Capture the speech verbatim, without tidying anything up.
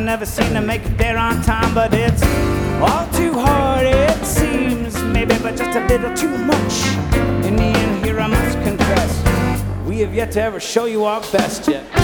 never seem to make it there on time, but it's all too hard, it seems, maybe, but just a little too much. In the end, here I must confess, we have yet to ever show you our best yet.